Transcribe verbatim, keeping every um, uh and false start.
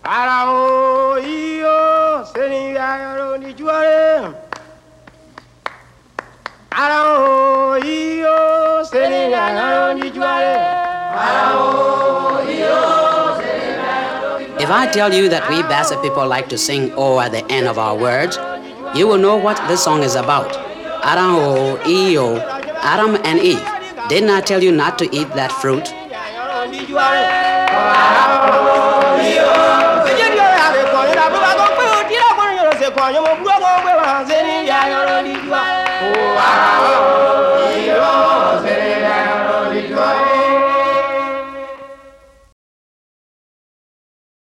Arao iyo senia yaro ni juare. Arao iyo senia yaro ni juare. Arao iyo senia yaro ni juare. If I tell you that we Bassa people like to sing O at the end of our words, you will know what this song is about. Arao iyo, Adam and Eve. Didn't I tell you not to eat that fruit? Oh,